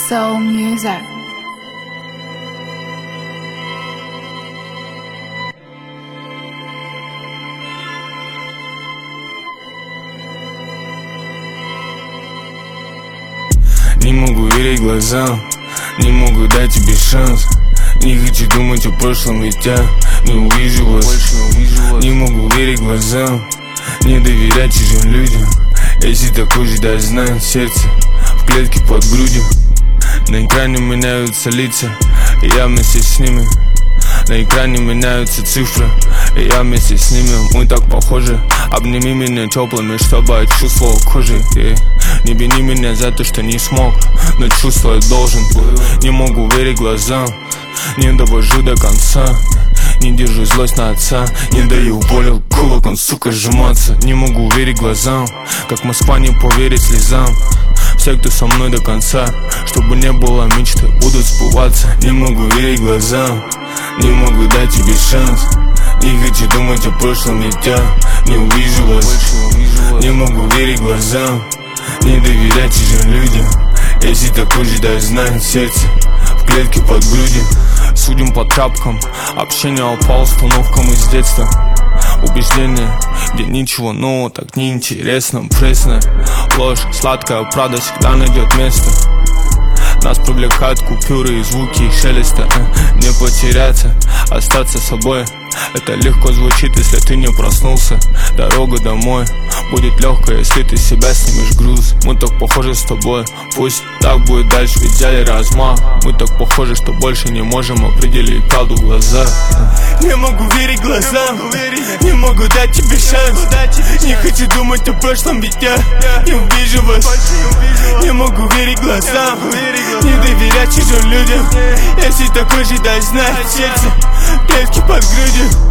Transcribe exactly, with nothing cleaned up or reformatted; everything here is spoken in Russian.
Soul Music. Не могу верить глазам, не могу дать тебе шанс. Не хочу думать о прошлом, ведь я не увижу вас. Не могу верить глазам, не доверять чужим людям. Если такой же, дай знать, сердце в клетке под грудью. На экране меняются лица, и я вместе с ними. На экране меняются цифры, и я вместе с ними. Мы так похожи. Обними меня теплыми, чтобы я чувствовал кожей. yeah. Не вини меня за то, что не смог, но чувствовать должен. Не могу верить глазам, не довожу до конца. Не держу злость на отца, не даю боли кулак, он, сука, сжиматься. Не могу верить глазам, как Москва не поверит слезам. Все, кто со мной до конца, чтобы не было мечты, будут сбываться. Не могу верить глазам, не могу дать тебе шанс. Не хочу думать о прошлом, ведь я не увижу вас. Не могу верить глазам, не доверять чужим людям. Если такой же, дай знать, сердце в клетке под грудью. Судим по тряпкам, общение по установкам из детства. Убеждения, где ничего нового, так неинтересно. Пресная ложь, сладкая правда всегда найдет место. Нас привлекают купюры и звуки их шелеста. Не потеряться, остаться собой. Это легко звучит, если ты не проснулся. Дорога домой будет легкая, если ты себя снимешь груз. Мы так похожи с тобой, пусть так будет дальше, ведь взяли размах. Мы так похожи, что больше не можем определить правду в глаза. Не могу верить глазам, не могу дать тебе шанс. Не хочу думать о прошлом, ведь я не увижу вас. Не могу верить глазам, не доверять чужим людям. Если такой же, дай знать, сердце клетки под грудью.